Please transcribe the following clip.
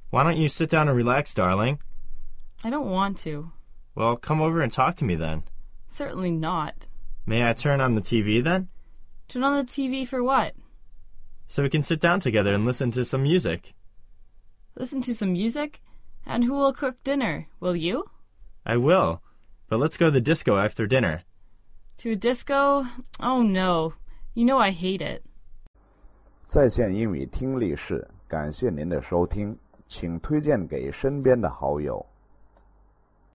Why don't you sit down and relax, darling? I don't want to. Well, come over and talk to me then. Certainly not. May I turn on the TV then? Turn on the TV for what? So we can sit down together and listen to some music. Listen to some music? And who will cook dinner? Will you? I will. But let's go to the disco after dinner. To a disco? Oh no. You know I hate it. 在线英语听力室，感谢您的收听，请推荐给身边的好友。